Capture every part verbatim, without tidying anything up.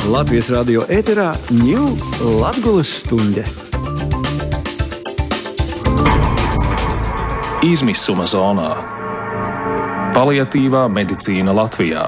Latvijas radio ēterā ņū Latgulas stunde. Izmisuma zonā. Paliatīvā medicīna Latvijā.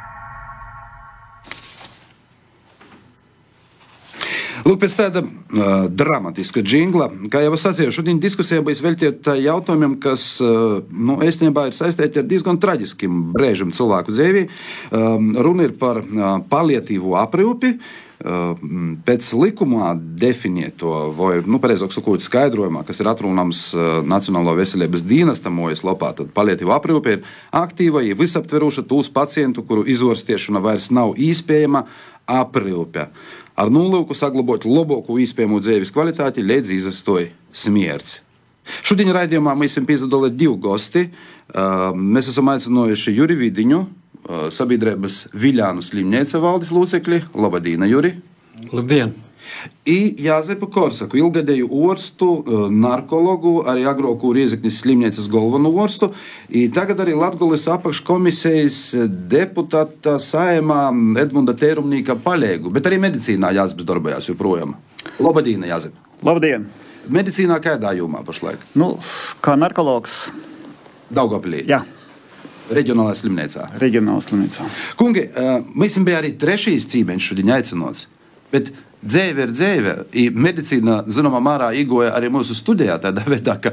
Lūk, pēc tāda uh, dramatiska džingla, kā jau es sacīju, šodien diskusijā bija veltīta jautājumiem, kas, uh, nu, īstenībā ir saistīti ar diezgan traģiskiem brēžiem cilvēku dzīvī. Um, runa ir par uh, paliatīvu aprūpi. Uh, pēc likumā definēto, vai, nu, pareizāk sakot, skaidrojumā, kas ir atrunāms uh, Nacionālo veselības dienesta mojas lapā, tad paliatīva aprūpe ir aktīva, ja visaptveroša tūs pacientu, kuru izvorstiešana vairs nav iespējama aprūpe. Ar nolūku saglabāt labāku iespējamo dzīves kvalitāti līdz izastoja smierts. Šodien raidījumā mēs esam piedalījuši divi gosti. Uh, mēs esam aicinājuši Juri Vidiņu, uh, sabiedrības Viļānu slimnīca valdes locekli. Labdien, Juri! Labdien! I Jāzepu Korsaku, ilgadēju orstu, narkologu, arī agrāku Riezeknis slimnīcas galveno orstu, i tagad arī Latgulas apakškomisijas deputāta Saeimā Edmunda Tērumnīka paļēgu, bet arī medicīnā Jāzeps darbojās joprojām. Labdien, Jāzep! Labdien! Medicīnā kādā jomā pašlaik? Nu, kā narkologs. Daugavpilī? Jā. Reģionālā slimnīcā? Reģionālā slimnīcā. Kungi, mēs bija arī trešīs cīmeņš šodien aicinots, bet dzēve ir dzēve. I medicīna, zināmā mērā, iegoja arī mūsu studijā tādā veidā, ka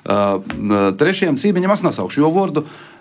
uh, trešajam cīmeņam es nesaukšu jo vārdu,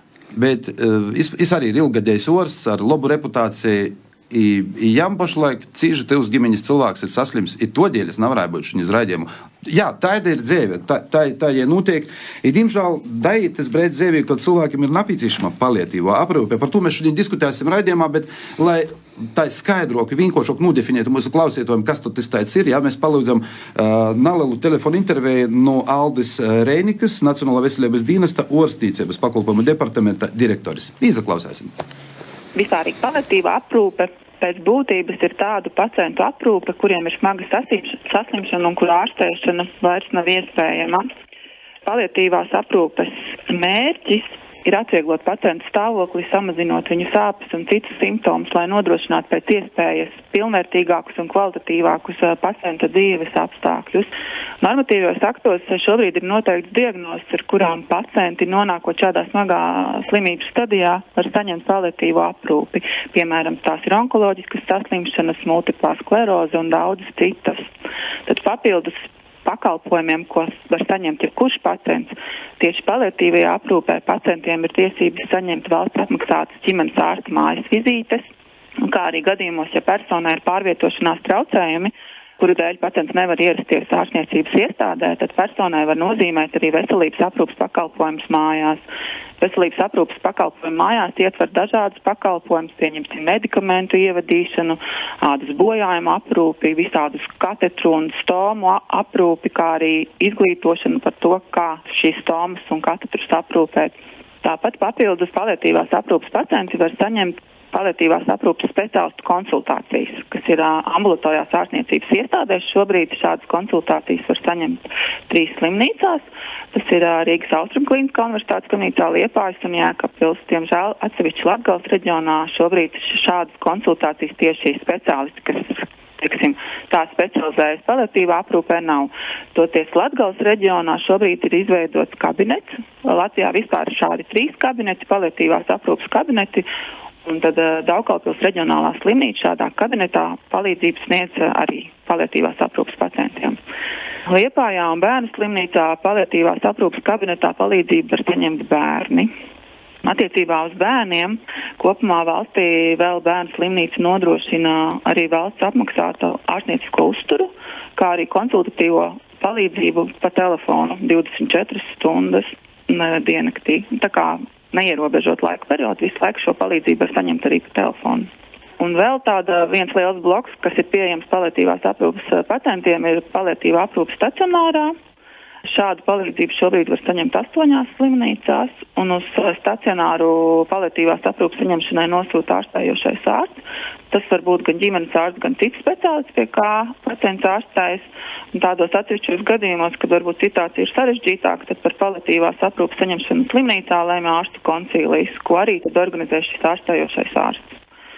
bet uh, es, es arī ir ilgadējs orsts ar labu reputāciju. I, i jām pašlaik cīži tevs ģimeņas cilvēks ir saslims, i to dēļ es nevarēju būt šņu raidījumu. Jā, tā ir dzēve, tā, tā, tā ja notiek. I, diemžēl, daitas brēc dzēvī, kad cilvēkiem ir nepieciešama paliatīvā aprūpe. Par to mēs šodien diskutēsim raidījumā, bet, lai tā skaidrāk, vienkāršāk nodefinētu mūsu klausītājiem, kas tad tas tāds ir, jā, mēs palūdzam uh, nelielu telefonu interviju no Aldis Reinikas, Nacionālā veselības dienesta orstīcības pakalpojumu departamenta direktoris. Izaklausēsim. Vispārīgi paliatīva aprūpe pēc būtības ir tādu pacientu aprūpe, kuriem ir smaga saslimšana un kur ārstēšana vairs nav iespējama. Paliatīvās aprūpes mērķis ir atvieglot pacientu stāvokli, samazinot viņu sāpes un citus simptomus, lai nodrošinātu pēc iespējas pilnvērtīgākus un kvalitatīvākus pacienta dzīves apstākļus. Normatīvos aktos šobrīd ir noteikts diagnozes, ar kurām pacienti nonākot šādā smagā slimības stadijā var saņemt paliatīvo aprūpi. Piemēram, tās ir onkoloģiskas saslimšanas, multiplā skleroze un daudzas citas. Tad papildus pakalpojumiem, ko var saņemt jebkurš pacients, tieši paliatīvajā aprūpē pacientiem ir tiesības saņemt valsts apmaksātas ģimenes ārsta mājas vizītes, kā arī gadījumos, ja personai ir pārvietošanās traucējumi, kuru dēļ pacients nevar ierasties ārstniecības iestādē, tad personai var nozīmēt arī veselības aprūpes pakalpojumus mājās. Veselības aprūpes pakalpojumu mājās ietver dažādas pakalpojumus, pieņemsim medikamentu ievadīšanu, ādas bojājumu aprūpi, visādus katetru un stomu aprūpi, kā arī izglītošanu par to, kā šīs stomas un katetrus aprūpēt. Tāpat papildus paliatīvās aprūpes pacienti var saņemt paliatīvās aprūpes speciālistu konsultācijas, kas ir ambulatorajās ārstniecības iestādēs. Šobrīd šādas konsultācijas var saņemt trīs slimnīcās. Tas ir Rīgas Austrumklīniskā universitātes slimnīcā, Liepājas un Jēkabpils. Diemžēl atsevišķi Latgales reģionā šobrīd šādas konsultācijas tieši speciālisti, kas, teiksim, tā specializējas paliatīvā aprūpē, nav. Toties Latgales reģionā šobrīd ir izveidots kabinets. Latvijā vispār šādi trīs kabineti, paliatīvās aprūpes kabineti. Un tad uh, Daugavpils reģionālā slimnīca šādā kabinetā palīdzību sniedz uh, arī paliatīvās aprūpes pacientiem. Liepājā un bērnu slimnīcā paliatīvās aprūpes kabinetā palīdzību var saņemt bērni. Attiecībā uz bērniem kopumā valstī vēl bērnu slimnīca nodrošina arī valsts apmaksātu ārstniecisko uzturu, kā arī konsultatīvo palīdzību pa telefonu divdesmit četras stundas diennaktī. Tā kā neierobežot laika periodu, visu laiku šo palīdzību var saņemt arī pa telefonu. Un vēl tāda viens liels bloks, kas ir pieejams paliatīvās aprūpes pacientiem, ir paliatīvā aprūpes stacionārā. Šādu palīdzību šobrīd var saņemt astoņās slimnīcās, un uz stacionāru paliatīvās aprūpes saņemšanai nosūta ārstējošais ārsts. Tas var būt gan ģimenes ārsts, gan cits speciālists, pie kā pacients ārstējas. Un tādos atsevišķos gadījumos, kad varbūt situācija ir sarežģītāka, tad par paliatīvās aprūpes saņemšanu slimnīcā lēma ārstu koncīlijas, ko arī tad organizē šis ārstējošais ārsts.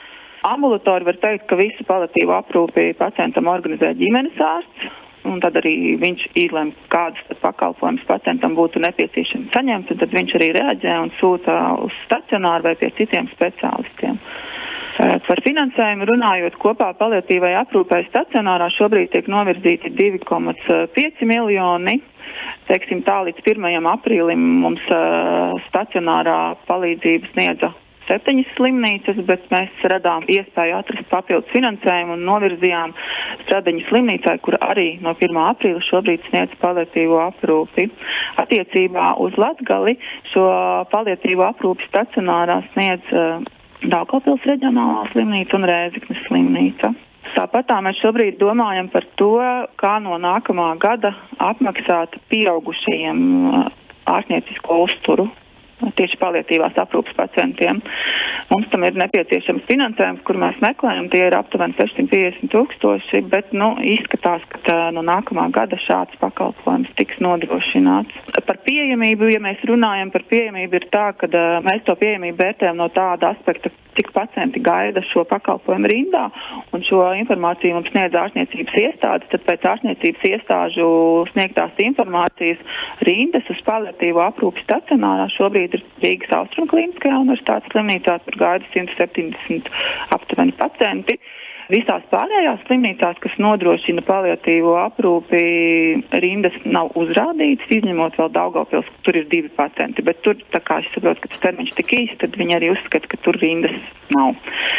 Ambulatori var teikt, ka visu paliatīvu aprūpi pacientam organizē ģimenes ārsts, un tad arī viņš izlem, kādas pakalpojumus pacientam būtu nepieciešams saņemt, un tad viņš arī reaģē un sūta uz stacionāru vai pie citiem speciālistiem. Par finansējumu runājot, kopā paliatīvai aprūpei stacionārā šobrīd tiek novirzīti divi komā pieci miljoni. Teiksim tā, līdz pirmajam aprīlim mums uh, stacionārā palīdzību sniedza septiņas slimnīcas, bet mēs radām iespēju atrast papildus finansējumu un novirzījām Stradiņu slimnīcai, kur arī no pirmā aprīļa šobrīd sniedz paliatīvo aprūpi. Attiecībā uz Latgali šo paliatīvo aprūpi stacionārā sniedz uh, Daugavpils reģionālā slimnīca un Rēzeknes slimnīca. Tāpat tā mēs šobrīd domājam par to, kā no nākamā gada apmaksāt pieaugušajiem ārstniecisko uzturu tieši paliatīvās aprūpes pacientiem. Mums tam ir nepieciešams finansējums, kur mēs meklējam, tie ir aptuveni sešsimt piecdesmit tūkstoši, bet nu, izskatās, ka tā, no nākamā gada šāds pakalpojums tiks nodrošināts. Par pieejamību, ja mēs runājam par pieejamību, ir tā, ka uh, mēs to pieejamību vērtējam no tāda aspekta, cik pacienti gaida šo pakalpojumu rindā, un šo informāciju mums sniedz ārstniecības iestādes, tad pēc ārstniecības iestāžu sniegtās informācijas rindas uz paliatīvo aprūpi stacionārā šobrīd ir Rīgas Austrumklīniskajā universitātes slimnīcā, tur gaida simt septiņdesmit aptuveni pacienti. Visās pārējās slimnīcās, kas nodrošina paliatīvo aprūpi, rindas nav uzrādītas, izņemot vēl Daugavpils, tur ir divi pacienti, bet tur, tā kā es saprotu, ka tas termiņš tik īsti, tad viņi arī uzskata, ka tur rindas nav.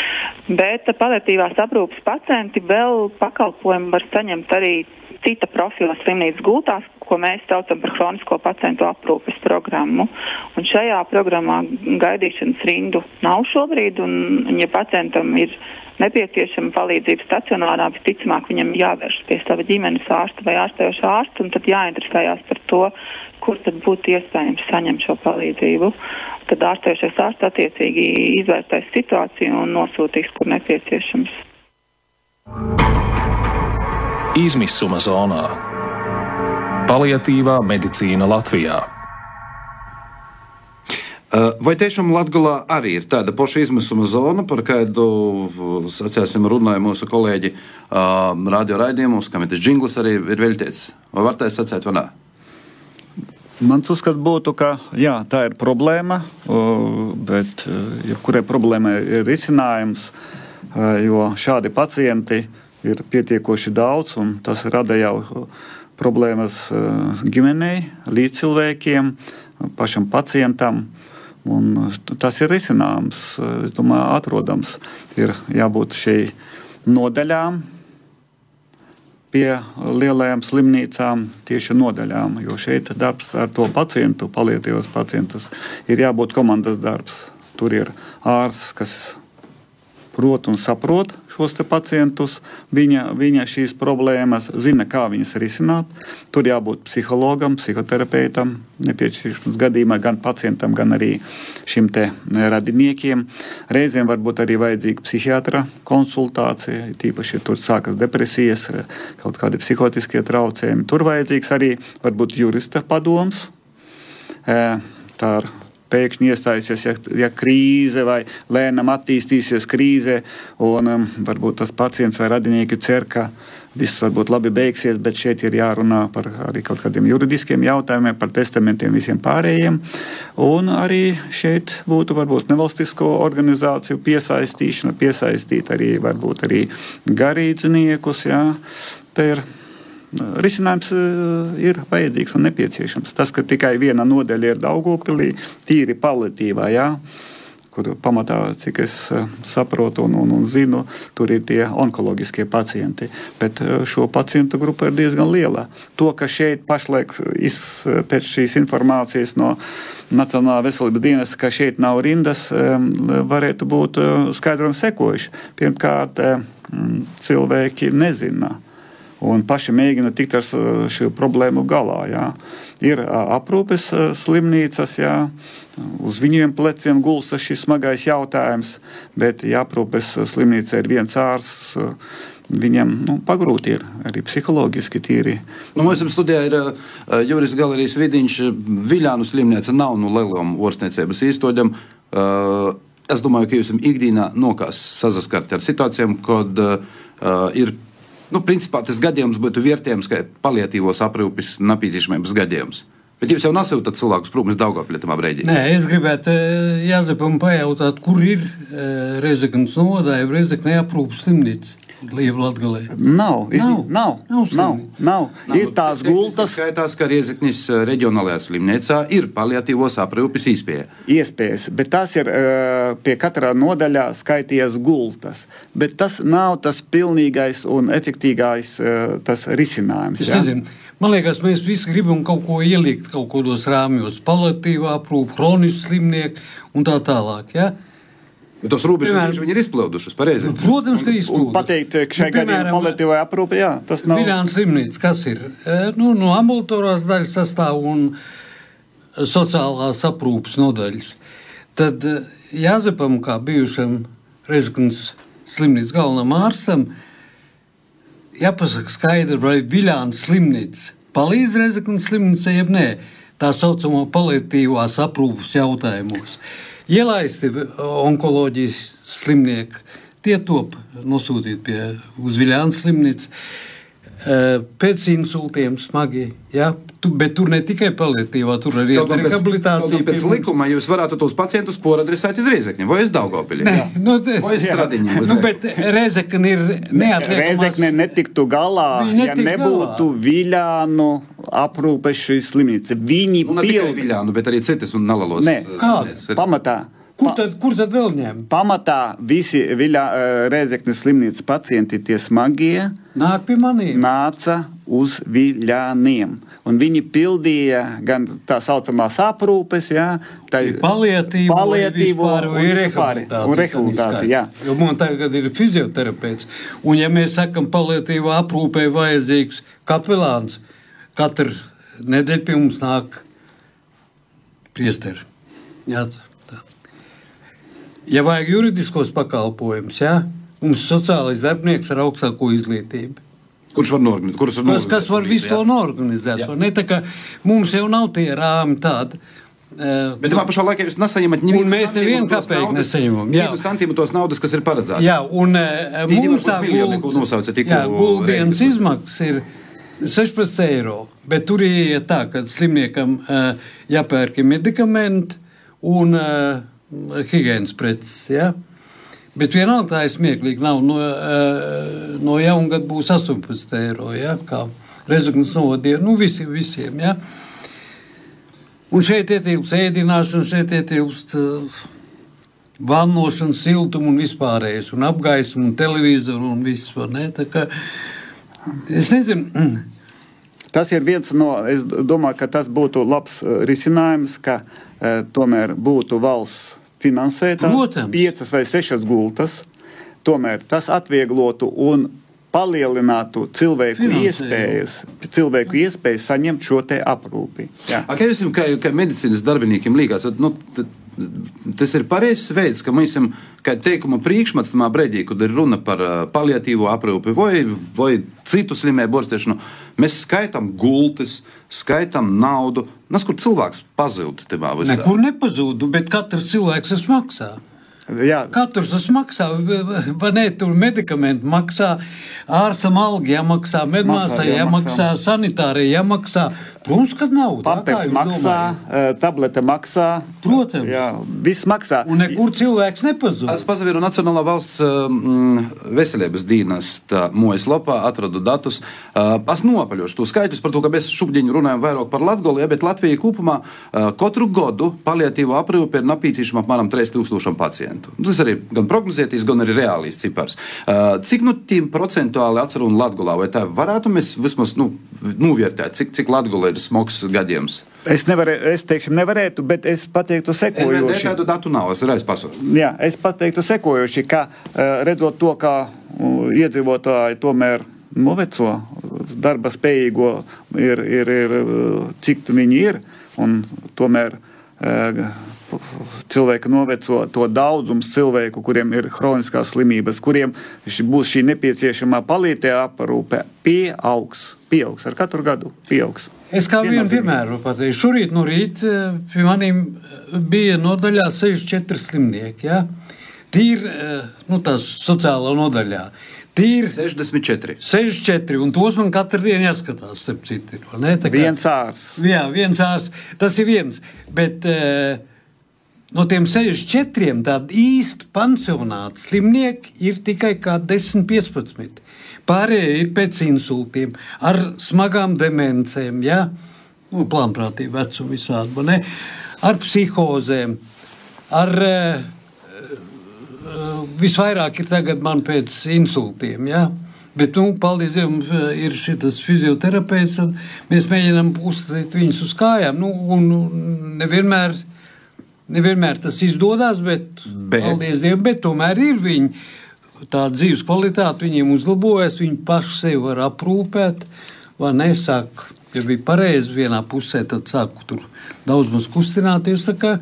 Bet paliatīvās aprūpes pacienti vēl pakalpojumu var saņemt arī cita profila slimnīcas gultās, ko mēs saucam par hronisko pacientu aprūpes programmu. Un šajā programmā gaidīšanas rindu nav šobrīd, un ja pacientam ir nepieciešama palīdzība stacionārā, visticamāk viņam jāvērš pie sava ģimenes ārsta vai ārstējošā ārsta, un tad jāinteresējās par to, kur tad būtu iespējams saņemt šo palīdzību. Tad ārstējošais ārsts attiecīgi izvērtēs situāciju un nosūtīs, kur nepieciešams. Izmisuma zonā. Paliatīvā medicīna Latvijā. Vai tiešām Latgalā arī ir tāda paša izmisuma zona, par kādu, sacēsim, runāja mūsu kolēģi uh, radio raidījumus, kam ir tas džinglis arī ir veļtīts? Vai var tā sacēt vai nē? Mans uzskats būtu, ka jā, tā ir problēma, bet jebkurai problēmai ir risinājums, jo šādi pacienti ir pietiekoši daudz, un tas rada jau problēmas ģimenei, līdzcilvēkiem, pašam pacientam. Un tas ir risināms, es domāju, atrodams. Ir jābūt šai nodaļām pie lielajām slimnīcām, tieši nodaļām, jo šeit darbs ar to pacientu, paliatīvos pacientus, ir jābūt komandas darbs. Tur ir ārsts, kas prot un saprot šos te pacientus, viņa, viņa šīs problēmas, zina, kā viņas risināt. Tur jābūt psihologam, psihoterapeitam, nepieciešams gadījumā gan pacientam, gan arī šim te radiniekiem. Reizēm varbūt arī vajadzīga psihiatra konsultācija, tīpaši tur sākas depresijas, kaut kādi psihotiskie traucējumi. Tur vajadzīgs arī varbūt jurista padoms. Tā ir pēkšņi iestājusies, ja, ja krīze vai lēnam attīstīsies krīze, un um, varbūt tas pacients vai radinieki cer, ka viss varbūt labi beigsies, bet šeit ir jārunā par arī kaut kādiem juridiskiem jautājumiem, par testamentiem visiem pārējiem, un arī šeit būtu varbūt nevalstisko organizāciju piesaistīšana, piesaistīt arī varbūt arī garīdzniekus, jā, te ir risinājums ir vajadzīgs un nepieciešams. Tas, ka tikai viena nodaļa ir Daugavpilī, tīri paliatīvā, jā, kur pamatā, cik es saprotu un, un, un zinu, tur ir tie onkoloģiskie pacienti. Bet šo pacientu grupa ir diezgan liela. To, ka šeit pašlaik iz, pēc šīs informācijas no Nacionālā veselības dienesta, ka šeit nav rindas, varētu būt skaidrojumi sekojuši. Pirmkārt, cilvēki nezina un paši mēģina tikt ar šo problēmu galā. Jā. Ir aprūpes slimnīcas, jā, uz viņiem pleciem gulsta šis smagais jautājums, bet ja aprūpes slimnīca ir viens ārsts, viņam nu, pagrūti ir arī psiholoģiski tīri. Nu, mums studijā ir uh, Juris Galerijas Vidiņš. Viļānu slimnīca nav no lielām ārstniecības īstoģiem. Uh, es domāju, ka jūs ikdienā nokās sasaskart ar situācijām, kad uh, ir, nu, principā tas gadījums būtu vērtējums, kā paliatīvos aprūpes napīcīšamības gadījums. Bet jūs jau nesūtat cilvēkus prom uz Daugavpili tamā brīdī? Nē, es gribētu Jāzepam pajautāt, kur ir Rezeknes novada, Rezekne aprūpes slimnīca Lieva Latgalē. Nav, Nav. nav, nav, nav, nav. Ir tās gultas. Skaitās, ka Rezeknes reģionālajā slimnīcā ir paliatīvos aprūpes iespēja. Iespējas, bet tas ir uh, pie katrā nodaļā skaitījies gultas. Bet tas nav tas pilnīgais un efektīgais uh, tas risinājums. Es ja? nezinu. Man liekas, mēs visi gribam kaut ko ielikt kaut kādos rāmjos. Paliatīvā aprūpe, hronisks slimnieki un tā tālāk, ja? Bet tos robežas viņi ir izplaudušas, pareizi? Protams, ka izplaudušas. Un pateikt, ka šai gadījumā paliatīvā aprūpe, jā, tas nav... Viļāna slimnīca, kas ir? Nu, no ambulatorās daļas sastāv un sociālās aprūpes nodaļas. Tad Jāzepam, kā bijušam Rezeknes slimnīcas galvenam ārstam, jāpasaka skaidri, vai Viļāna slimnīca palīdz Rezeknes slimnīcai, jeb nē, tā saucamo paliatīvās aprūpes jautājumos. Ielaisti onkoloģijas slimnieki, tie top nosūtīt pie uz Viļānas slimnīcu, pēc insultiem smagi, ja? Tu, bet tur ne tikai paliatīvā, tur arī ir rehabilitācija. Pēc likuma jūs varētu tos pacientus poradresēt uz Rezekni, vai uz Daugavpili? Nē, no, vai uz Stradiņu? Nu, bet Rezekne ir neatliekamās... Rezekne netiktu galā, ja nebūtu galā. Viļānu aprūpes šī slimnīca. Viņi nu, ne tikai Viļānu, bet arī citas un nelalos. Nē, pamatā. Kur tad, kur tad vēl ņem? Pamatā visi Viļā, Rezeknes slimnīcas pacienti, tie smagie, nāk pie maniem. Nāca uz Viļāniem. Un viņi pildīja gan tā saucamās aprūpes, jā, tā paliatīvo, paliatīvo vispār, un, un rehabilitācija. Un rehabilitācija, jā. Jo man tagad ir fizioterapeits. Un ja mēs sakam, paliatīvo aprūpē vajadzīgs kapelāns, katru nedēļu pie mums nāk priesteri. Jā, tā. Ja vajag juridiskos pakalpojumus, jā, mums sociālais darbinieks ar augstāko izglītību. Kurš var norganizēt? Kurš var kas, kas var visu to norganizēt? Ne, tā kā mums jau nav tie rāmi tādi. Bet tajā pašā laikā jūs nesaņemat un mēs nevienu kāpēju nesaņemam. Vienu santīmu tos naudas, kas ir paredzēta. Jā, un mums tā guldienas izmaksas ir sešpadsmit eiro, bet tur ir tā, ka slimniekam jāpērk medikamenti un higienas preces, ja? Bet vienalga tā ir smieklīgi, nav no, no jaungad būs astoņpadsmit eiro, ja? Kā Rezeknes novadie, nu visi, visiem, ja? Un šeit ietilpst ēdināšana, šeit ietilpst uh, vannošana, siltumu un vispārējais, un apgaismu, un televizoru, un viss, var ne? Tā kā, es nezinu. Tas ir viens no, es domāju, ka tas būtu labs risinājums, ka e, tomēr būtu valsts finansētā piecas vai sešas gultas, tomēr tas atvieglotu un palielinātu cilvēku Finansēju. iespējas, cilvēku iespējas saņemt šo te aprūpi. Jā. A, kā jūs jums, kā, kā medicīnas darbiniekiem līgās, nu, t, tas ir pareizs veids, ka mēs esam, kā teikuma priekšmats tamā brīdī, kad ir runa par uh, paliatīvo aprūpi vai, vai citu slimību ārstēšanu, mēs skaitam gultas, skaitam naudu, nes kur cilvēks pazūd tamā visā. Nekur nepazūdu, bet katrs cilvēks tas maksā. Jā. Katrs tas maksā, vai ne, tur medikamenti maksā, ārsam algi jāmaksā, medmāsai jāmaksā, sanitārai jāmaksā. Protams, kad nav. Papers maksā, tablete maksā. Protams. Jā, viss maksā. Un nekur cilvēks nepazūd. Es pazavēru Nacionālā valsts um, veselības dienesta mājaslapā, atradu datus. Uh, es nopaļošu to skaitļus par to, ka mēs šobrīd runājam vairāk par Latgolu, ja, bet Latvija kopumā uh, katru gadu paliatīvo aprūpi ir napīcīšama apmēram trīs tūkstoši pacientu. Tas arī gan prognozētīs, gan arī reālīs cipars. Uh, cik nu tiem procentuāli atceru un Latgolā, vai tā varētu mēs vismaz nu, novērtēt, cik, cik Latgola ir smogs gadījums? Es, nevarē, es teikšu, nevarētu, bet es pateiktu sekojoši. N V D tādu datu nav, es reiz pasaku. Jā, es pateiktu sekojoši, ka redzot to, kā iedzīvotāji tomēr noveco, darba spējīgo ir, ir, ir cik viņi ir, un tomēr cilvēki noveco to daudzums cilvēku, kuriem ir hroniskās slimības, kuriem būs šī nepieciešamā paliatīvā aprūpe, pieaugs, pieaugs ar katru gadu, pieaugs. Es kā vienu piemēru pateikšu. Šorīt no rīta pie maniem bija nodaļā sešdesmit četri slimnieki. Ja? Tīri, nu tās sociālā nodaļā. Tīri sešdesmit četri. sešdesmit četri, un tos man katru dienu jāskatās, starp citu. Ne? Tā kā, viens ārsts. Jā, viens ārsts. Tas ir viens. Bet uh, no tiem sešdesmit četriem tādi īsti pansionāti slimnieki ir tikai kā desmit piecpadsmit. Pārējie ir pēc insultiem, ar smagām demencēm, ja? Nu, plānprātību vecumu visādi, ne? Ar psihozēm, ar uh, uh, visvairāk ir tagad man pēc insultiem, ja? Bet, nu, paldies Dievam, ir šitas fizioterapeits, tad mēs mēģinām uzstāt viņus uz kājām, nu, un nevienmēr, nevienmēr tas izdodās, bet, bet. paldies Dievam, bet tomēr ir viņi. Tā dzīves kvalitāte viņiem uzlabojas, viņi paši sevi var aprūpēt, vai nesāk, ja bija pareizi vienā pusē, tad sāku tur daudz maz kustināties, tā kā.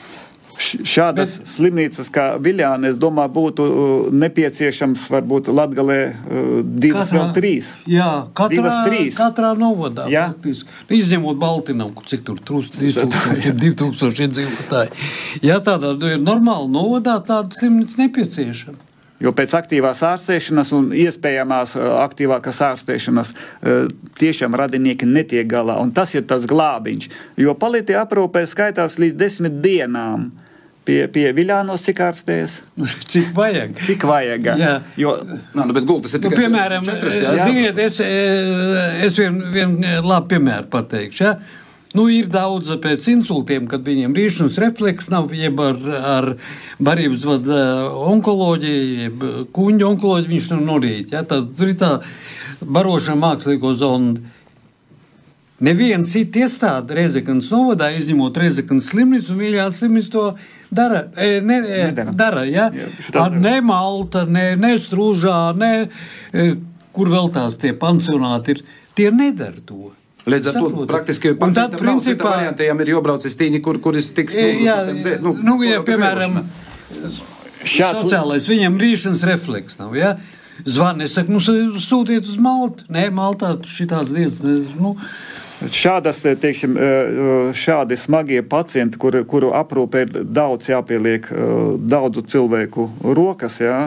Šādas bet, slimnīcas kā Viļāna, es domāju, būtu nepieciešams varbūt Latgalē divas katrā, vēl trīs. Jā, katrā, divas, trīs. katrā novadā. Jā. Izņemot Baltinavu, cik tur trūst trīs tūkstoši, divi tūkstoši iedzīvotāji. Jā, tādā ir normāli novadā tāda slimnīca nepieciešama. Jo pēc aktīvās ārstēšanas un iespējamās aktīvākās ārstēšanas tiešām radinieki netiek galā. Un tas ir tas glābiņš. Jo palītie aprūpē skaitās līdz desmit dienām. Pie, pie Viļānos cik ārstējas? Cik vajag. Cik vajag. Jā. Jo, Nā, nu, bet gultas ir nu, tikai piemēram, četras, jā. Ziniet, es, es vienu vien labu piemēru pateikšu. Ja? Nu, ir daudz pēc insultiem, kad viņiem rīšanas refleks nav, jeb ar, ar barības vada onkoloģiju, jeb kuņģu onkoloģiju, viņš nav norīt. Ja? Tad, tur ir tā barošana mākslīgo zonu. Neviens cita iestāde Rēzeknes novadā, izņemot Rēzeknes slimnīcu, un Viļānas slimnīca to dara. E, ne, e, dara ja? Jā, ar ne Malta, ne, ne Strūžā, ne e, kur vēl tās tie pansionāti ir. Tie nedara to. Līdz ar to praktiski pacientam nav cita variantējām ir jobrauc uz tīņi, kur, kuris tiks... Jā, nu, nu ja, piemēram, šāds sociālais, viņam rīšanas refleks nav, ja? Zvan, es saku, nu, sūtiet uz Maltu. Nē, Maltā šitās dienas, nu... Šādas, teiksim, šādi smagie pacienti, kuru, kuru aprūpē ir daudz jāpieliek daudzu cilvēku rokas, jā,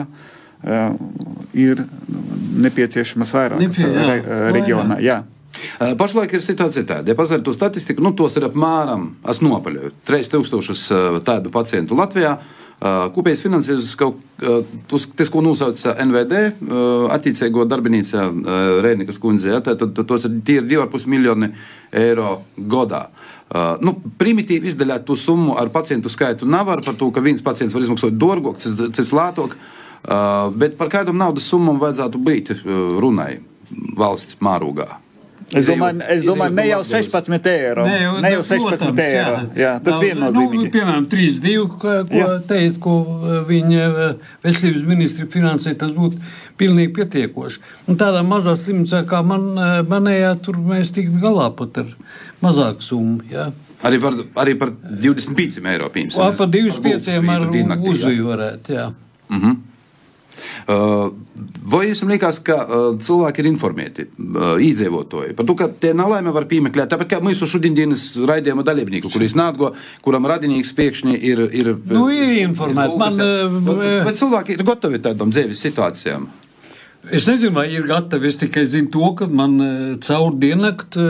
ir nepieciešamas vairākas Nepie, jā, re, reģionā, jā. Pašlaik ir situācija tāda. Ja pazar to statistiku, nu tos ir apmēram, es nopaļoju, trīs tūkstošus tādu pacientu Latvijā. Kopējais finansējums, tas, ko nosauc N V D, attiecīgo darbinīcā Rēnikas kundze, ja, tad tos ir divi ar pus miljoni eiro godā. Nu, primitīvi izdaļāt to summu ar pacientu skaitu nevar, par to, ka viens pacients var izmaksāt dārgāk, cits lētāk, bet par kādam naudas summam vajadzētu būt runai valsts mārūgā. Es domāju, es domāju ne jau sešpadsmit eiro. Ne jau, ne jau sešpadsmit eiro. Jā. Jā, tas nav, viennozīmīgi. Nu, piemēram, trīs divi, ko teica, ko viņa veselības ministri finansē, tas būtu pilnīgi pietiekoši. Un tādā mazā slimnīcā, kā man, manējā, tur mēs tikt galā pat ar mazāku summu. Jā. Arī par, arī par divdesmit pieciem eiro, pīms. Par divdesmit pieciem ar uzviju varētu, jā. Mhm. Uh, vai jums liekas, ka uh, cilvēki ir informēti, uh, īdzīvotāji, par to, ka tie nelaime var piemeklēt, tāpēc kā mūsu šodienas raidījuma dalībnieku, kuris nātgo, kuram radinīgs pēkšņi ir... ir nu, ir informēti. Man, vai, vai cilvēki ir gatavi tādām dzīves situācijām? Es nezinu, vai ir gatavi, es tikai zinu to, ka man caur diennakt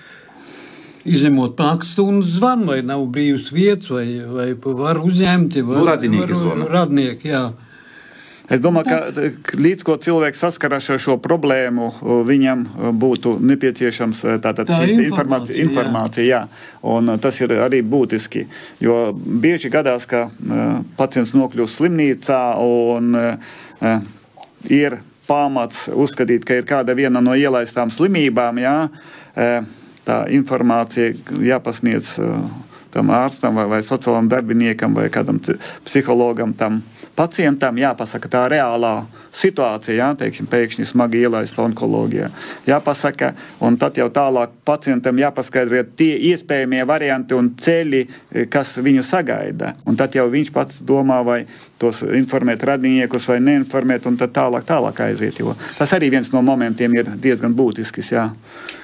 izņemot naktstundas zvanu, vai nav brīvs vietas, vai, vai var uzņemt, vai nu, radinieki zvanu. Radnieki, jā. Es domāju, ka līdz ko cilvēks saskarās ar šo problēmu, viņam būtu nepieciešams tātad tā šī informācija, informācija, jā. Un tas ir arī būtiski, jo bieži gadās, ka uh, pacients nokļūst slimnīcā un uh, ir pamats uzskatīt, ka ir kāda viena no ielaistām slimībām, jā, uh, tā informācija jāpasniedz uh, tam ārstam vai, vai sociālam darbiniekam vai kādam psihologam tam pacientam jāpasaka tā reālā situācija, jā, teiksim, pēkšņi smagi ielaista onkoloģijā. Jāpasaka, un tad jau tālāk pacientam jāpaskaidro tie iespējamie varianti un ceļi, kas viņu sagaida. Un tad jau viņš pats domā, vai tos informēt radiniekus vai neinformēt, un tad tālāk, tālāk aiziet. Jo tas arī viens no momentiem ir diezgan būtisks, jā.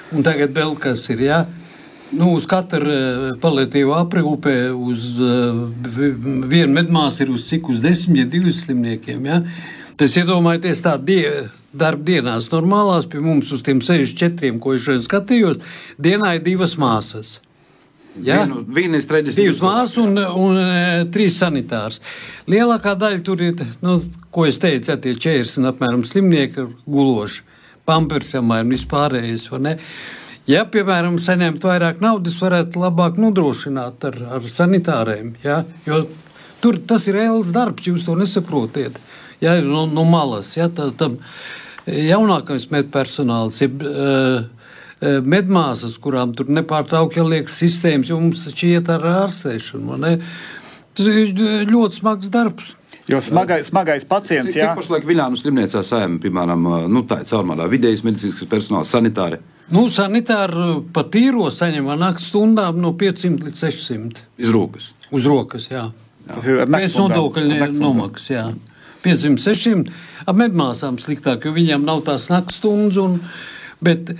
Un tagad vēl kas ir, jā. Nu, uz katru paliatīvu aprūpē uz uh, vienu medmāsu ir uz cik uz desmit, ja divas slimniekiem, jā. Tas iedomājieties tā die, darba dienās normālās, pie mums uz tiem sešdesmit četriem, ko es šeit skatījos, dienā ir divas māsas. Ja? Vienu, vienas divas māsas un, un e, trīs sanitārs. Lielākā daļa tur ir, nu, ko es teicu, tie četrdesmit apmēram slimnieki guloši, pampersjamā un vispārējais, vai ne? Ja, piemēram, saņemt vairāk naudas, varētu labāk nodrošināt ar, ar sanitāriem, ja? Jo tur tas ir reāls darbs, jūs to nesaprotiet. Ja, no, no malas, ja, tā, tam jaunākais medpersonāls ir uh, medmāsas, kurām tur nepārtraukti jāliek sistēmas, jo mums taču iet ar ārstēšanu, ne? Tas ir ļoti smags darbs. Jo smagais, smagais pacients, cik, jā. Cik pašlaik Viļānu slimniecā saimē, piemēram, nu tā ir caurmārā vidējais medicīnisks personāls, sanitāri? Nu, sanitāri pa tīro saņem nakts stundām no piecsimt līdz sešsimt. Iz rokas? Uz rokas, jā. jā. Pēc nodokļu nomaksas, jā. piecsimt, sešsimt, ap medmāsām sliktāk, jo viņām nav tās nakts stundas, un, bet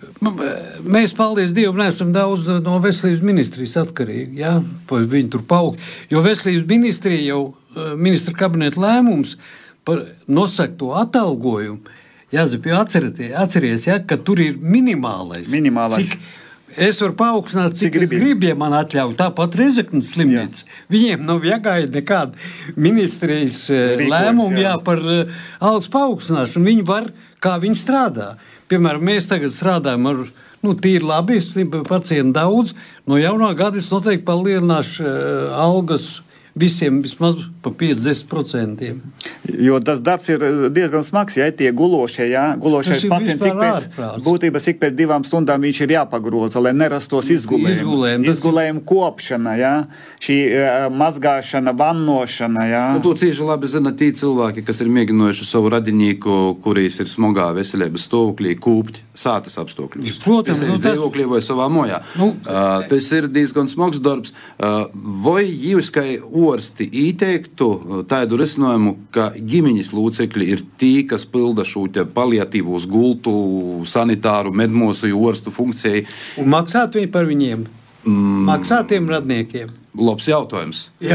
mēs, paldies Dievam, neesam daudz no veselības ministrijas atkarīgi, jā, viņi tur paug, jo veselības ministrija jau, ministra kabineta lēmums par nosakt to atalgojumu, Jāzep, jo atceries, atceries, jā, ka tur ir minimālais. Minimālais. Cik es varu paaugstināt, cik, cik es gribu, ja man atļauj. Tāpat Rezeknes slimnīca. Viņiem nav jāgaida nekāda ministrijas Rīkojums, lēmuma jā. Jā, par uh, algas paaugstināšanu. Viņi var, kā viņi strādā. Piemēram, mēs tagad strādājam ar, nu, tīri labi, pacienti daudz. No jaunā gada es noteikti palielināšu uh, algas visiem vismaz pa piecdesmit procentiem. Jo tas darbs ir diezgan smags, ja tie gulošie, jā, gulošais pacients, cik pēc, būtībā cik pēc divām stundām viņš ir jāpagroza, lai nerastos izgulējumi. Izgulējumi, izgulējumi kopšana, jā, šī uh, mazgāšana, vannošana, jā. Nu, to cieši labi zina tī cilvēki, kas ir mēģinājuši savu radinīku, kurīs ir smogā veselības stāvoklī, kūpt sātas apstākļos. Protams, nu, tas... dzīvoklī vai savā mojā. Nu, uh, tas ir diezgan smags darbs. Uh, vai jūs, kā orsti ieteiktu tādu risinājumu, ka ģimeņas locekļi ir tī, kas pilda šo paliatīvos gultu, sanitāru, medmosu, orstu funkciju. Un maksāt viņi par viņiem? Mm. Maksāt tiem radniekiem? Labs jautājums. Jā.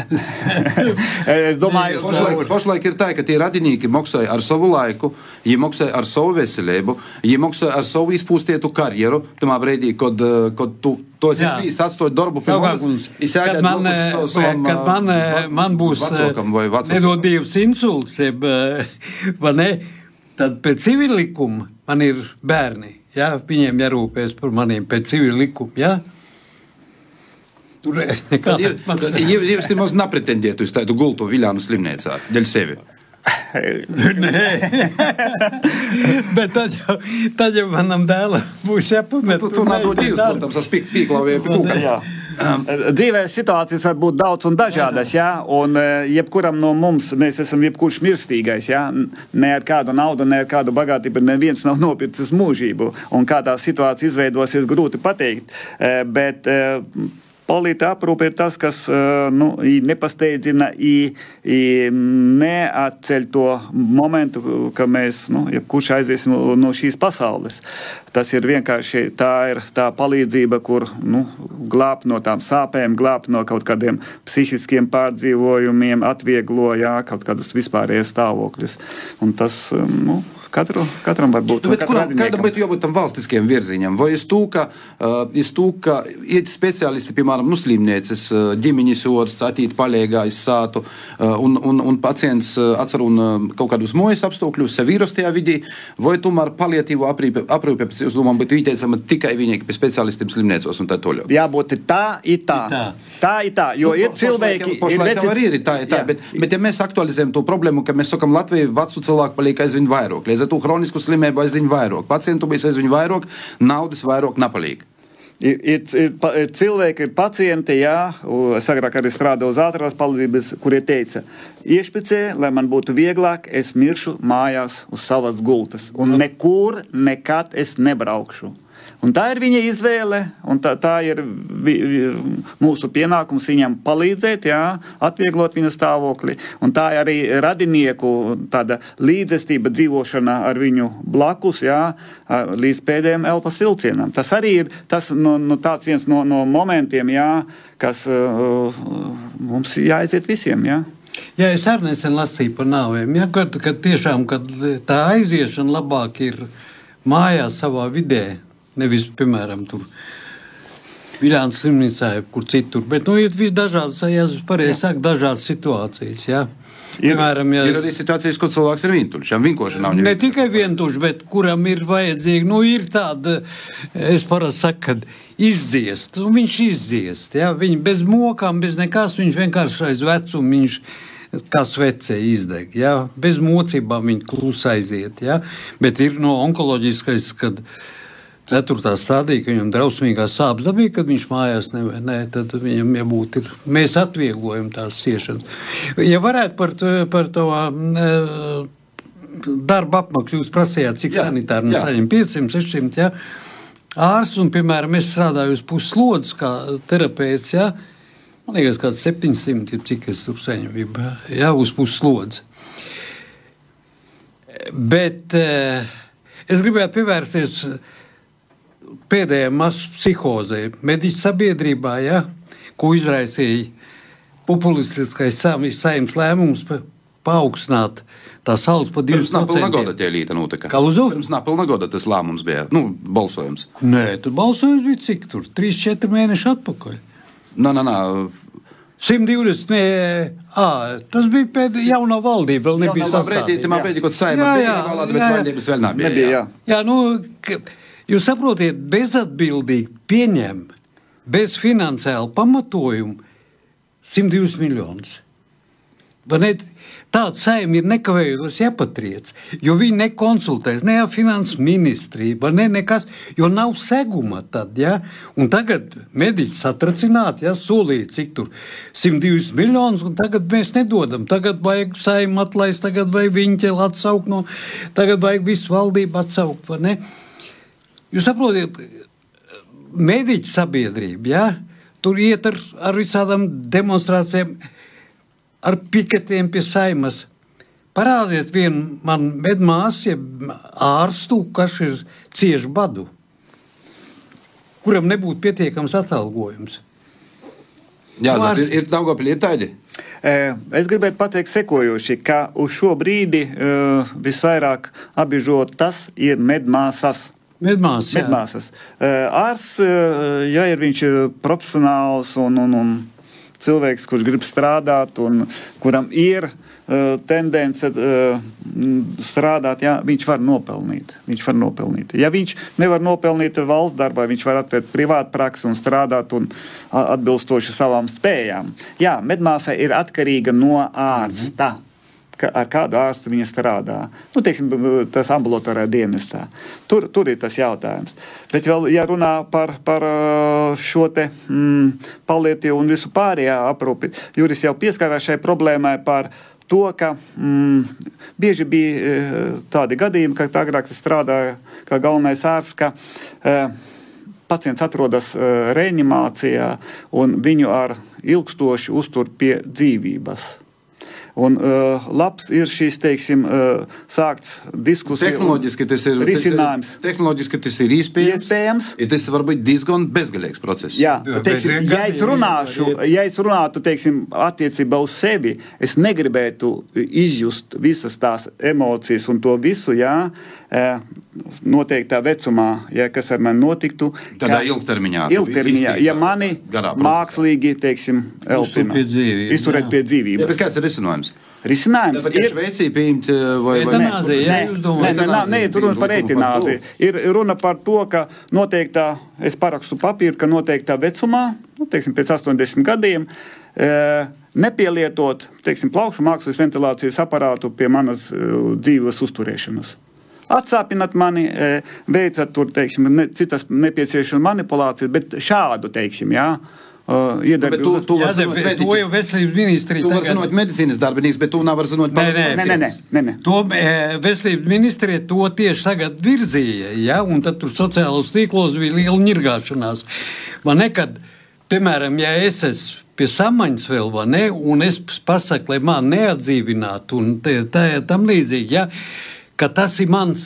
Es domāju, pašlaik, pašlaik ir tā, ka tie radinīki maksāja ar savu laiku, viņi maksāja ar savu veselību, viņi maksāja ar savu izpūstietu karjeru, tamā brīdī, kad, kad tu to esi spījis atstot darbu pie manis. Kad man, savam, kad man, man būs nedod Dievs insults, vai ne, tad pēc civil likuma man ir bērni, jā, viņiem jārūpēs par maniem pēc civil likuma, jā. Tur es nekādā... Jūs te maz napretendētu uz tādu gultu Viļānu slimniecā, dēļ sevi. Nē, bet tad jau, tad jau manam dēlam būs jāpamet. Tu nav no divas, protams, tas pīklāvēja pie kūka. Um, dzīvē situācijas var būt daudz un dažādas, jā, un jebkuram no mums, mēs esam jebkurš mirstīgais, jā, ne ar kādu naudu, ne ar kādu bagātību, neviens nav nopircis mūžību, un kā tā situācija izveidosies, grūti pateikt, bet polīta aprūpe ir tas, kas nu, nepasteidzina, neatceļ to momentu, ka mēs, nu, jebkurš aiziesim no šīs pasaules. Tas ir vienkārši, tā ir tā palīdzība, kur, nu, glābt no tām sāpēm, glābt no kaut kādiem psihiskiem pārdzīvojumiem, atvieglo, jā, kaut kādus vispārējos stāvokļus. Un tas, nu, Katru, katram var būt. Bet kuram, kādam būtu jābūt tam valstiskiem virziņam? Vai es tu, ka, uh, es tu, ka iet speciālisti, piemēram, nu slimnieces, uh, ģimeņas orsts, atīt palīgā iz sātu, uh, un, un, un pacients uh, atcer un uh, kaut kādus mojas apstākļus sev īrostajā vidī, vai tomēr paliatīvo aprūpe, aprūpe pēc uzdomām būtu ieteicama tikai vienīgi pie speciālistiem slimniecos un tā toļot? Jābūt tā, ir tā. Tā, tā ir tā, jo nu, ir cilvēki... Pašlaikam arī ir tā, ir tā, bet, bet ja mēs aktualizējam to problēmu, ka mēs sakam, Latvija vecu cilvēku paliek aizvien vairāk. Za to hronisku slimību aizvien vairāk. Pacientu bija aizvien vairāk, naudas vairāk nepalīk. Ir, ir, ir, ir cilvēki, ir pacienti, jā, es agrāk arī strādāju uz ātrās palīdzības, kurie teica, iešpicē, lai man būtu vieglāk, es miršu mājās uz savas gultas. Un nekur, nekad es nebraukšu. Un tā ir viņa izvēle, un tā, tā ir vi, vi, mūsu pienākums viņam palīdzēt, jā, atvieglot viņa stāvokli. Un tā ir arī radinieku tāda līdzestība dzīvošana ar viņu blakus, jā, līdz pēdējiem elpas vilcienam. Tas arī ir tas, no, no tāds viens no, no momentiem, jā, kas uh, mums jāaiziet visiem, jā. Jā, es arī nesen lasīju par nāvēm, ja, kad, kad tiešām, kad tā aiziešana labāk ir mājās savā vidē, nevis, piemēram, tur Viļānas slimnīcā, kur citur, bet, nu, ir visdažādas, ja es pareizi saku, dažādas situācijas, jā. Ir, piemēram, ja, ir arī situācijas, kur cilvēks ir vientuļš, vienkārši nav. Ne tikai vientuļš, bet kuram ir vajadzīgi, nu, ir tāda, es parasti saku, kad izdziest, un viņš izdziest, jā, viņi bez mokām, bez nekas, viņš vienkārši aiz vecumu, viņš kā svecē izdeg, jā, bez mocībām viņi klusi aiziet, jā, bet ir no onkoloģiskais, kad ceturtā stadija, ka viņam drausmīgā sāpes dabīja, kad viņš mājās nevar, ne, tad viņam jābūt ir, mēs atvieglojam tās ciešanas. Ja varētu par to, par to uh, darba apmaksu, jūs prasījāt, cik jā, sanitāri mums saņem piecsimt, sešsimt, jā, ārsts, un, piemēram, es strādāju uz puslodzes kā terapeits, jā, man liekas, kāds septiņsimt, cik es tur saņemu, jā, uz puslodzes. Bet uh, es gribētu pievērsties pēdējā masu psihozē, mediķu sabiedrībā, ja, ko izraisīja populistiskais saimnes lēmums paaugstināt tās algas par diviem procentiem. Pirms nepilna goda tie līta notika. Kā lūdzu? Pirms nepilna goda tas lēmums bija, nu, balsojums. Nē, tur balsojums bija cik tur? trīs četri mēneši atpakaļ. Nā, nā, nā. simt divdesmit, nē, ā, tas bija pēc jaunā valdība, vēl nebija sastādīta. Brīdī, timā brīdī, kad saima bija valāda, bet valdības vēl nebija. nebija jā. Jā, nu, ka, jūs saprotiet, bezatbildīgi pieņem, bez finansiāla pamatojuma simt divdesmit miljonus. Tāds saima ir nekavējoties jāpatriec, jo viņi nekonsultēs, ne ar finanses ministrību, ne nekas, jo nav seguma tad, ja? Un tagad mediķi satracināt, ja, solīt, cik tur simt divdesmit miljonus, un tagad mēs nedodam, tagad vajag saimu atlaist, tagad vajag viņķeli atsaukt, no, tagad vajag visu valdību atsaukt, vai ne? Jūs saprotiet, mediķu sabiedrība, ja? Tur iet ar, ar visādām demonstrācijām, ar piketiem pie saimas. Parādiet vienu man medmāsu, ja ārstu, kas ir cieši badu, kuram nebūtu pietiekams atalgojums. Jā, Zap, ir, ir Daugavpilī, ir tādi? Es gribētu pateikt sekojoši, ka uz šo brīdi uh, visvairāk apbiežot tas ir medmāsas. Medmāsas, jā. Medmāsas. Ārsts, ja ir viņš profesionāls un, un, un cilvēks, kurš grib strādāt un kuram ir uh, tendence uh, strādāt, jā, viņš var nopelnīt. Viņš var nopelnīt. Ja viņš nevar nopelnīt valsts darbā, viņš var atvērt privātu praksi un strādāt un atbilstoši savām spējām. Jā, medmāsa ir atkarīga no ārsta. Mm-hmm. Ar kādu ārstu viņa strādā. Nu, teiksim, tas ambulatorā dienestā. Tur, tur ir tas jautājums. Bet vēl, ja runā par, par šo te mm, palietīvu un visu pārējā aprūpi, Juris jau pieskārās šai problēmai par to, ka mm, bieži bija tādi gadījumi, ka agrāk strādāja kā galvenais ārsts, ka eh, pacients atrodas eh, reanimācijā un viņu ar ilgstoši uztur pie dzīvības. Un uh, labs ir šīs, teiksim, uh, sākts diskusija. Tehnoloģiski tas ir risinājums. Tehnoloģiski tas ir iespējams. Iespējams. Ja tas var būt diezgan bezgalīgs process. Jā, teiksim, ja es runāšu, ja es runātu, teiksim, attiecībā uz sevi, es negribētu izjust visas tās emocijas un to visu, jā, noteiktā vecumā, ja kas ar mani notiktu. Tādā ilgtermiņā. Ilgtermiņā, ja mani mākslīgi, teiksim, elpina. Izturēt pie dzīvības. Jā, bet kāds ir risinājums? Risinājums ir... Šveicī pieņemt vai... Etanāzija, jā, jūs domājat. Nē, nē, nē, tur runa par etanāziju. Ir runa par to, ka noteiktā, es parakstu papīru, ka noteiktā vecumā, nu, teiksim, pēc astoņdesmit gadiem, e, nepielietot, teiksim, plaukšu mākslas ventilācijas aparātu pie manas e, dzīves uzturēšanas. Atsāpināt mani, veicat tur, teiksim, ne, citas nepieciešamas manipulācijas, bet šādu, teiksim, jā, uh, iedarbības. Tu, tu vari Jāzep, zinot to jau veselības ministrija Tu vari tagad- zinot medicīnas darbinīgs, bet tu nevari zinot Nē, nē, Nē, nē, nē, nē, nē. To e, veselības ministrija to tieši tagad virzīja, ja? Un tad tur sociālos tīklos bija liela ņirgāšanās. Man nekad, piemēram, ja es esmu pie samaņas vēl, vai ne, un es pasaku, lai man neatdzīvinātu, un tā, tā, tam līdzīgi, ja, ka tas ir mans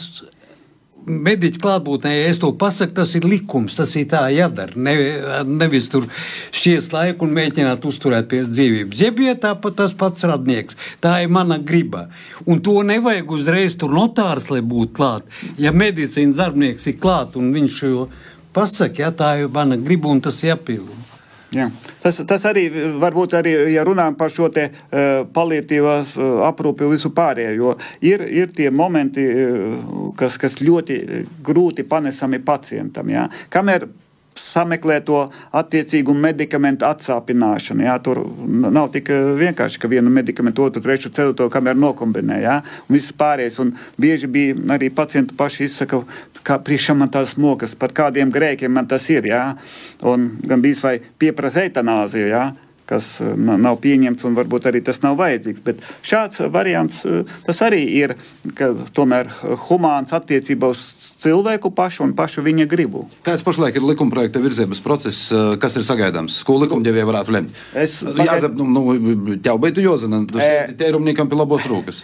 mediķa klātbūtnē, ja es to pasaku, tas ir likums, tas ir tā jādara. Ne, nevis tur šķies laiku un mēģināt uzturēt pie dzīvības. Jebie tāpat tas pats radnieks. Tā ir mana griba. Un to nevajag uzreiz tur notārs, lai būtu klāt. Ja medicīnas darbnieks ir klāt un viņš jo pasaka, ja tā ir mana griba un tas jāpilda. Jā. Tas, tas arī varbūt arī, ja runājam par šo te uh, paliatīvās uh, aprūpi visu pārējo, jo ir, ir tie momenti, uh, kas, kas ļoti grūti panesami pacientam, jā. Kamēr sameklē to attiecīgu medikamentu atsāpināšanu, jā, tur nav tik vienkārši, ka vienu medikamentu, otru, trešu, ceturto, kamēr nokombinē, jā, un viss pārējais, un bieži bija arī pacienti paši izsaka, kā priekšā man tās mokas, par kādiem grēkiem man tas ir, jā, un gan bijis vai pieprasa eitanāziju, jā, kas nav pieņemts un varbūt arī tas nav vajadzīgs. Bet šāds variants, tas arī ir, ka tomēr humāns attiecībā uz cilvēku pašu un pašu viņa gribu. Kāds pašlaik ir likuma projekta virzības process, kas ir sagaidāms? Ko likumdevēji varētu lemt? Es Jāzep, nu, nu, tev beidu jozina, tu sēdi tērumniekam pie labos rūkas.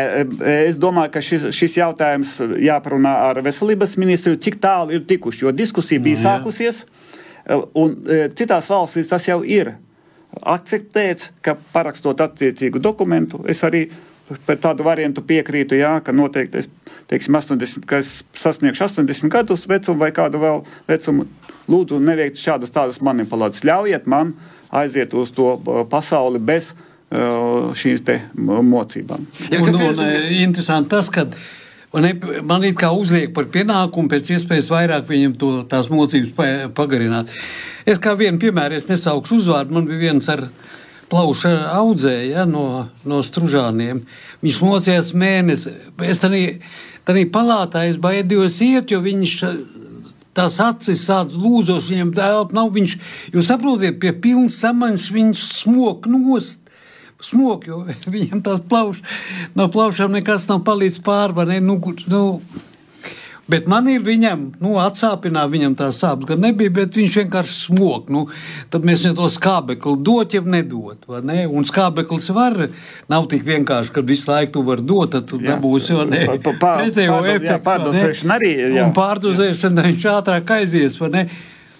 Es domāju, ka šis, šis jautājums jāparunā ar veselības ministru, cik tālu ir tikuši, jo diskusija bija sākusies, un citās valstīs tas jau ir akceptēts, ka parakstot attiecīgu dokumentu, es arī par tādu variantu piekrītu, jā, ka noteikti es, teiksim, astoņdesmit, ka es sasniegšu astoņdesmit gadus vecumu vai kādu vēl vecumu, lūdzu neveikt šādas tādas manipulācijas. Ļaujiet man aiziet uz to pasauli bez uh, šīs te mocībām. Ja, un, kad un, ir- interesanti tas, ka man, ne, man it kā uzliek par pienākumu pēc iespējas vairāk viņam to, tās mocības pa, pagarināt. Es kā vienu piemēru, es nesaukšu uzvārdu, man bija viens ar plauša audzēja, ja, no, no Stružāniem. Viņš mocījās mēnesi. Es tādā, tādā palātā es baidījos iet, jo viņš tās acis tāds lūzos, viņam telpa nav. Viņš, jūs saprotiet, pie pilnas samaņas viņš smok nost. Smok, jo viņam tās plauš, no plaušām nekas nav palīdz pārva. Ne, nu, nu, bet man ir viņam, nu, atsāpinā viņam tā sāpes, gan nebija, bet viņš vienkārši smok. Nu, tad mēs viņam to skābekli dot, ja nedot, vai ne? Un skābeklis var, nav tik vienkārši, ka visu laiku tu var dot, tad tu dabūsi, vai ne? Pa- pa- Pretējo pārdo- jā, efektu, pārdozēšana arī, jā. Un pārdozēšana viņš ātrāk aizies, vai ne?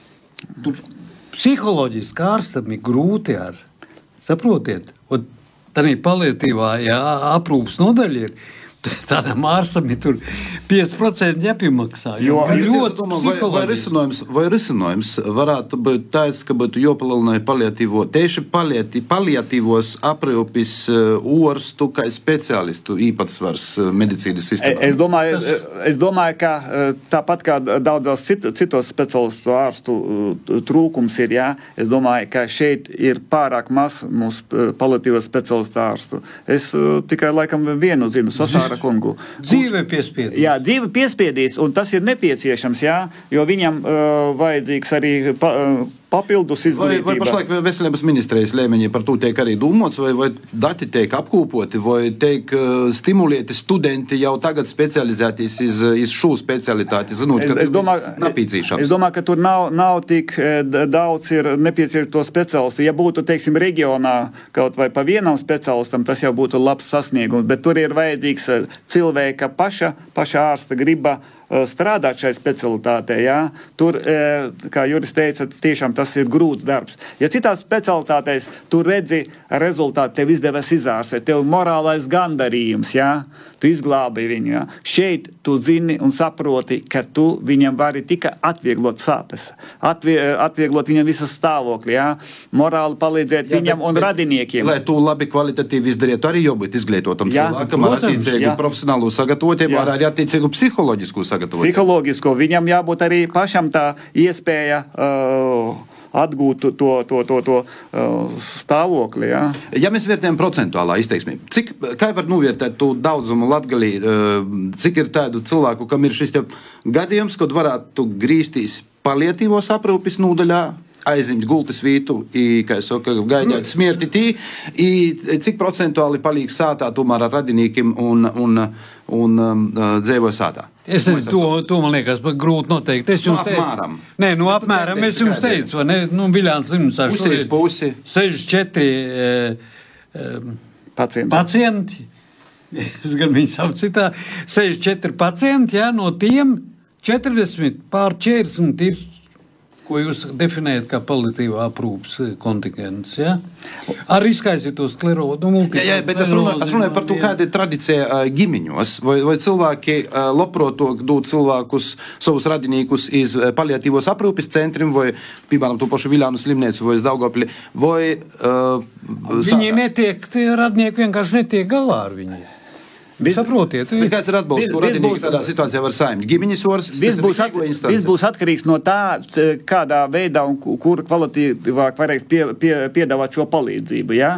Tur psiholoģiski ārstam ir grūti ar, saprotiet? Un tādā paliatīvā, jā, aprūpas nodaļa ir, tādam ārstam ir tur piecdesmit procenti jāpiemaksā. Jo- Es ļoti domāju, vai, vai, psiholoģiski. risinājums, vai risinājums varētu būt tāds, ka būtu jopalielināja paliatīvo, tieši paliati, paliatīvos aprūpis uh, orstu kā speciālistu īpatsvars uh, medicīnas sistēmā? Es domāju, es domāju, ka eh, tāpat kā daudzos cit- citos speciālistu ārstu eh, trūkums ir, jā, es domāju, ka šeit ir pārāk maz mūsu eh, paliatīvo speciālistu ārstu. Es eh, tikai laikam vienu zinu, Sasāra kungu. Dzīve piespiedīs. Jā, dzīve piespiedīs, un tas ir nepieciešams, jā, jo viņam uh, vajadzīgs arī pa, uh, papildus Vai, izglītība. vai pašlaik veselības ministrijas līmenī par to tiek arī domāts, vai, vai dati tiek apkopoti, vai tiek uh, stimulēti studenti jau tagad specializēties iz, iz šo specialitāti, zinot, ka Es, es, domāju, napīcīšams? es domāju, ka tur nav, nav tik eh, d- daudz ir nepieciešams to speciālistu. Ja būtu, teiksim, reģionā kaut vai pa vienam speciālistam, tas jau būtu labs sasniegums, bet tur ir vajadzīgs eh, cilvēka paša, paša ārsta griba eh, strādāt šai specialitātē. Jā. Tur, eh, kā Juris teica, tiešām tas ir grūts darbs. Ja citās specialitātēs tu redzi rezultātu, tev izdevās izārstēt, tev morālais gandarījums, jā, tu izglābi viņu. Jā. Šeit tu zini un saproti, ka tu viņam vari tikai atvieglot sāpes, atvie, atvieglot viņam visu stāvokli, jā, morāli palīdzēt Jā, viņam bet- un bet, radiniekiem. Lai to labi kvalitatīvi izdarītu, arī jābūt izglītotam Jā, cilvēkam ar protams, attiecīgu jā. profesionālu sagatavotību, Jā. ar arī attiecīgu psiholoģisku sagatavotību. Psiholoģisko viņam jābūt arī pašam tā iespēja uh, atgūt to, to, to, to uh, stāvokli. Jā. Ja mēs vērtējam procentuālā izteiksmē, cik, kā var novērtēt to daudzumu Latgalī, uh, cik ir tādu cilvēku, kam ir šis te gadījums, kad varētu grīstīs paliatīvos aprūpes nodaļā, aizņemt gultas vītu, i, kā es saku, gaidāt smierti tī, i cik procentuāli palīk sātā tomēr ar radinīkim un, un, un um, dzēvoja sātā? Es nezinu, to, to man liekas grūti noteikt. Es jums Nu, apmēram. teicu, nē, nu apmēram, es jums teicu, vai ne, nu, Viļāns slimnīcā Pusi iz pusi. sešdesmit četri e, e, Pacienti. pacienti, es gan viņu savu citā, sešdesmit četri pacienti, jā, no tiem četrdesmit pār četrdesmit ir, ko jūs definējat kā paliatīvā aprūpas kontingents, ja? Ar izkaisīto sklerozu, multiplu Jā, jā, bet es runāju, es runāju par to, kāda ir tradicija uh, ģimeņos, vai, vai cilvēki uh, labprātīgi dod cilvēkus, savus radinīkus iz uh, paliatīvos aprūpes centriem, vai, piemēram, to pašu Viļānu slimnīcu, vai iz Daugavpili, vai uh, Viņi sātā. netiek, tie radnieki vienkārši netiek galā ar viņiem. Vis, Saprotiet, Bet kāds ir atbalsts, ko radinīgs tādā situācijā var saimņot? Ģimeņas varas, Viss būs, at, viss būs atkarīgs no tā, t- kādā veidā un ku- kur kvalitīvāk varēs pie, pie, piedāvāt šo palīdzību. Ja?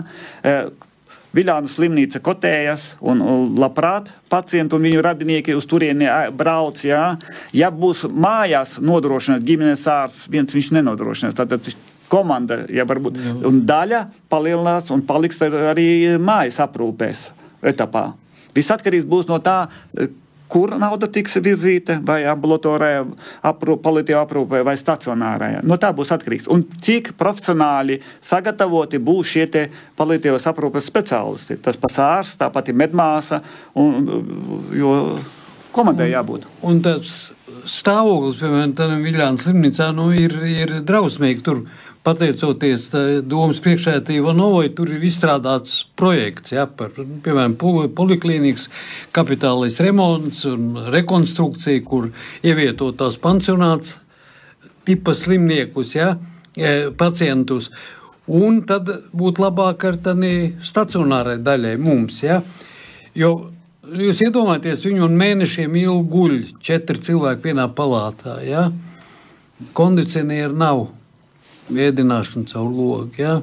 Viļānu slimnīca kotējas un, un labprāt pacienti un viņu radinieki uz turieni ā, brauc. Ja? Ja būs mājās nodrošināt ģimenes ārsts, viens viņš nenodrošinās. Tātad komanda, ja varbūt, un daļa palielinās un paliks arī mājas aprūpēs etapā. Viss atkarīgs būs no tā, kur nauda tiks virzīta, vai ambulatorajā aprūp, paliatīvā aprūpē, vai stacionārajā. No tā būs atkarīgs. Un cik profesionāli sagatavoti būs šie te paliatīvās aprūpes speciālisti. Tas pats ārsts, tāpat ir medmāsa, un, jo komandai jābūt. Un tāds stāvoklis, piemēram, tādā Viļānu slimnīcā, nu, ir, ir drausmīgi. Tur, pateicoties domas priekšsēdētāja Ivanovai, tur ir izstrādāts projekts, ja, par, piemēram, poliklīnikas kapitālais remonts un rekonstrukcija, kur ievietot tās pansionāts tipa slimniekus, ja, pacientus. Un tad būtu labāk ar tādī stacionārai daļai mums, ja. Jo jūs iedomājaties, viņu un mēnešiem ilgi guļ četri cilvēki vienā palātā, ja. Kondicionieru nav. Vēdināšana caur logu, ja?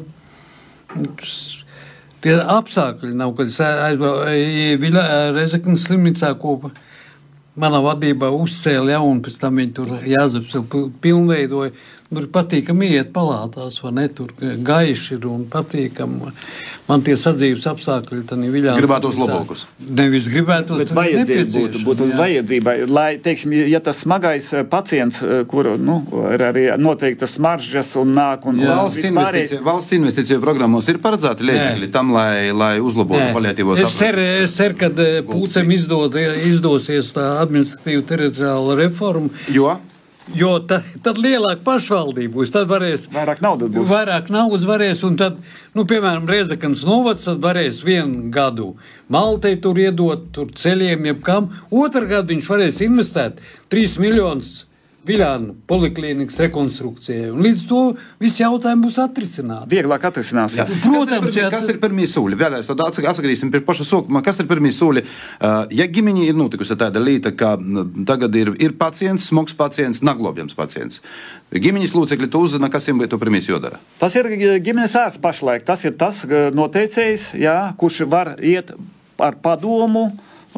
Tie apstākļi nav, kad es aizbraucu Rezeknes slimnīcā, ko manā vadībā uzcēla, ja, un pēc tam viņi tur Jāzeps pilnveidoja. Tur patīkami iet palātās, vai ne? Tur gaiši ir un patīkami. Man tie sadzīves apstākļi, tad ir Viļānu. Gribētos labākus. Nevis gribētos, Bet vajadzība būtu, būtu vajadzība, lai, teiksim, ja tas smagais pacients, kur, nu, ir arī noteiktas maržas un nāk un Valsts investīcija, valsts investīciju programmos ir paredzēti līdzekļi tam, lai, lai uzlabotu paliatīvos Es ceru, es ceru, ka Pūcem izdod, izdosies tā administratīva teritoriāla reforma. Jo? Jo tad, tad lielāka pašvaldība būs, tad varēs... Vairāk naudas būs. Vairāk naudas varēs, un tad, nu, piemēram, Rezeknes novads, tad varēs vienu gadu Maltai tur iedot, tur ceļiem, jebkam. Otru gadu viņš varēs investēt trīs miljonus Viļānu poliklīnikas rekonstrukcijai. Un līdz to visi jautājumi būs atrisināti. Vieglāk atrisinās. Jā. Protams, jā. Kas ir pirmie sūļi? Vēlreiz tad atsagrīsim pie paša sākuma. Kas ir pirmie sūļi? Ja ģimeņi ir notikusi tāda līta, ka tagad ir, ir pacients, smags pacients, naglobjams pacients. Ģimeņas lūcekļi to uzzina, kas viņiem to pirmīs jodara? Tas ir ģimenes ārsts pašlaik. Tas ir tas noteicējs, jā, kurš var iet ar padomu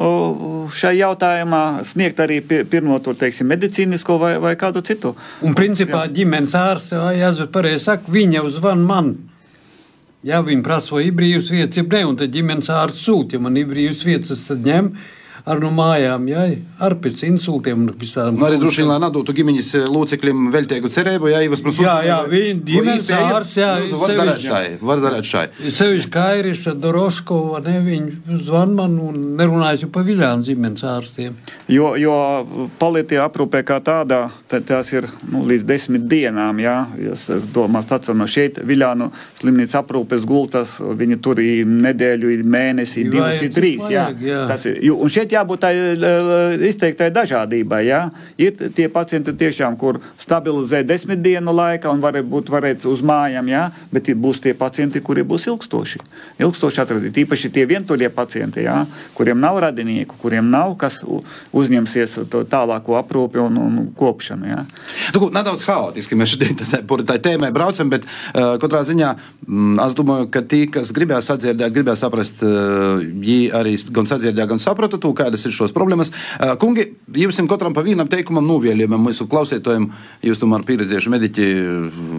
šai jautājumā, sniegt arī pirmo, tur, teiksim, medicīnisko vai, vai kādu citu. Un principā ģimenes ārsts, jāzver pareizi saka, viņa uzvan man. Ja viņi prasa, vai ir brīvas vietas, ja ne, un tad ģimenes ārsts sūt, ja man ir brīvas vietas, tad ņem ar no mājām, jā, ar pēc insultiem un visām. Nu, arī droši vien, lai nadotu ģimeņas locekļiem veltēgu cerību, jā, Ivas prasūs. Jā, jā, viņi ģimenes ārsts, jā, var darēt šai, var darēt šai. Sevišķi Kairiša, Doroškova, ne, viņi zvan man un nerunājas jau pa Viļānu ģimenes ārstiem. Jo, jo paliatīvā aprūpē kā tādā, tās ir, nu, līdz desmit dienām, jā, es domās stacionā šeit, Viļānu slimnīca aprūpes gultas, viņi tur ir nedēļu, ir mēnesi, divas, ir trīs, jā. jā. Tas ir, un šeit jābūt tā izteiktai dažādībai, jā. Ir tie pacienti tiešām, kur stabilizē desmit dienu laikā un var būt varēt uz mājām, jā, bet būs tie pacienti, kuri būs ilgstoši. Ilgstoši atradīt, īpaši tie vientuļie pacienti, jā, kuriem nav radinieku, kuriem nav, kas uzņemsies to tālāko aprūpi un, un kopšanu, jā. Nu, nedaudz haotiski mēs šodien par tā tēmai braucam, bet uh, katrā ziņā mm, es domāju, ka tie, kas gribēja sadzirdēt, gribēja saprast, uh, viņi arī gan sadzirdēja, gan saprata to, kādas ir šos problēmas. Uh, kungi, jums katram pa vienam teikumam novēlījumam mūsu klausētojiem, jūs tomēr pieredzējuši mediķi,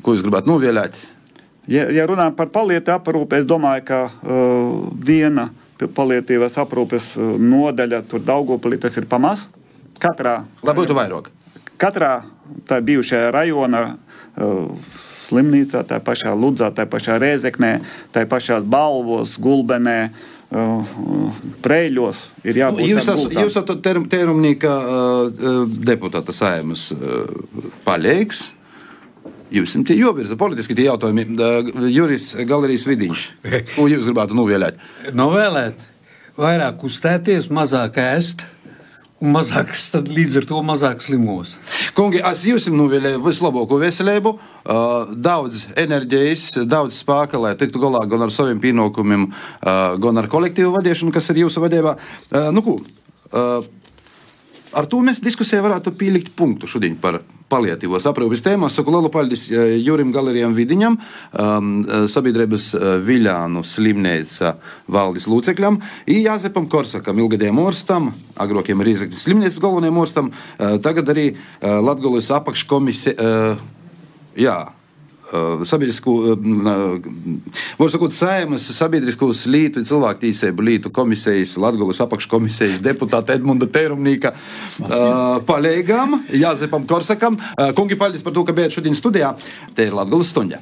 ko jūs gribētu novēlēt? Ja, ja runājam par palietīvu aprūpi, es domāju, ka uh, viena palietīvās aprūpes uh, nodaļa tur Daugavpilī tas ir pamaz. Katrā, Lai būtu vairāk. Katrā tā bijušajā rajona uh, slimnīcā, tā pašā Ludzā, tā pašā Rēzeknē, tā pašā Balvos, Gulbenē, Uh, Preļos ir jābūt. Jūs esat ter, terumnīka uh, deputāta Saeimas uh, paļeiks. Jūs esat jovirza politiski tie jautājumi. Uh, Juris Galerijas Vidiņš. Ko jūs gribētu novēlēt? Novēlēt? Vairāk uzstēties, mazāk ēst. Un mazāk, tad līdz ar to mazāk slimos. Kungi, es jums novēlēju vislabāko veselību, uh, daudz enerģijas, daudz spēka, lai tiktu galā gan ar saviem pienākumiem, uh, gan ar kolektīvu vadīšanu, kas ir jūsu vadībā. Uh, nu, ko, uh, ar to mēs diskusijā varētu pielikt punktu šodien par palietīvos aprūpes tēmu. Es saku lielu paldies Jurim Galerijam Vidiņam, um, sabiedrības Viļānu slimnīca valdes locekļam, i Jāzepam Korsakam, ilgadējiem orstam, agrākiem Rīzeknes slimnīcas galvenajiem orstam, uh, tagad arī uh, Latgulis apakškomisija, uh, jā, uh, sabiedrisku, uh, var sakot, Saeimas sabiedriskos lītu, cilvēktīsību lītu komisijas, Latgulis apakškomisijas deputāta Edmunda Terumnīka uh, paļeigām, Jāzepam Korsakam. Uh, kungi, paldies par to, ka bijat šodien studijā. Te ir Latgulis stuņģa.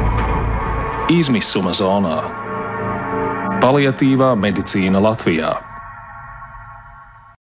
Izmisuma zonā. Paliatīvā medicīna Latvijā.